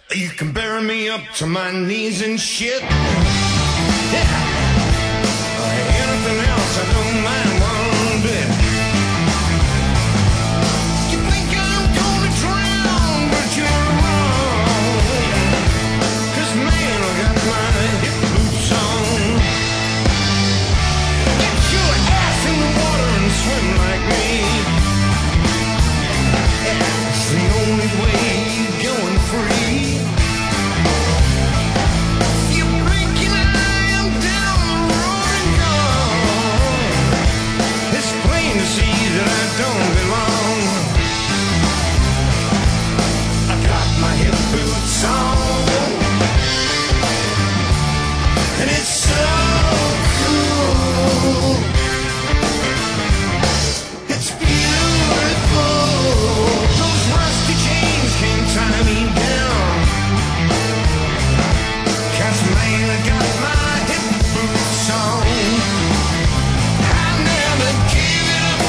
You can bury me up to my knees in shit. Yeah. Anything else, I don't mind one bit. You think I'm gonna drown, but you're wrong. 'Cause man, I got my hip boots on. Get your ass in the water and swim like me. Yeah, it's the only way you're going free. That I don't belong. I got my hip boots on, and it's so cool. It's beautiful. Those rusty chains can't tie me down. 'Cause man, I got my hip boots on. I never give it up.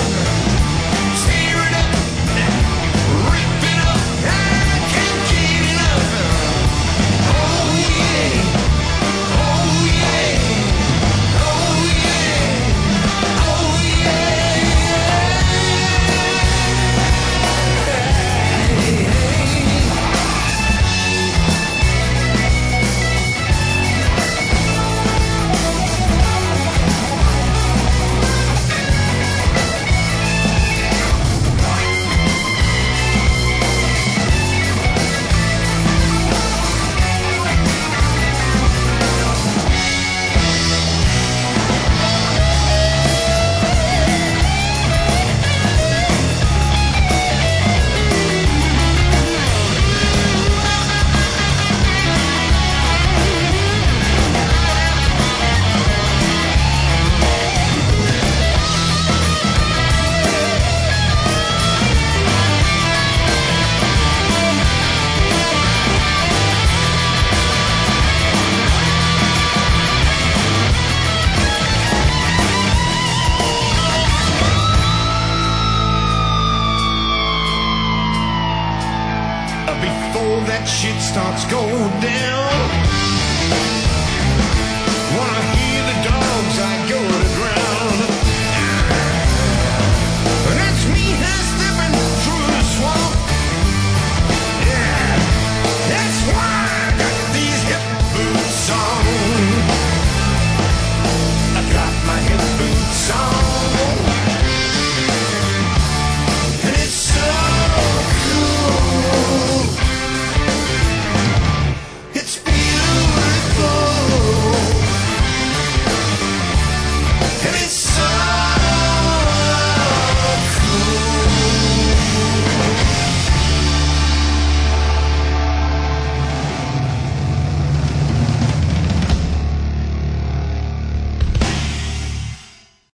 Before that shit starts going down, wanna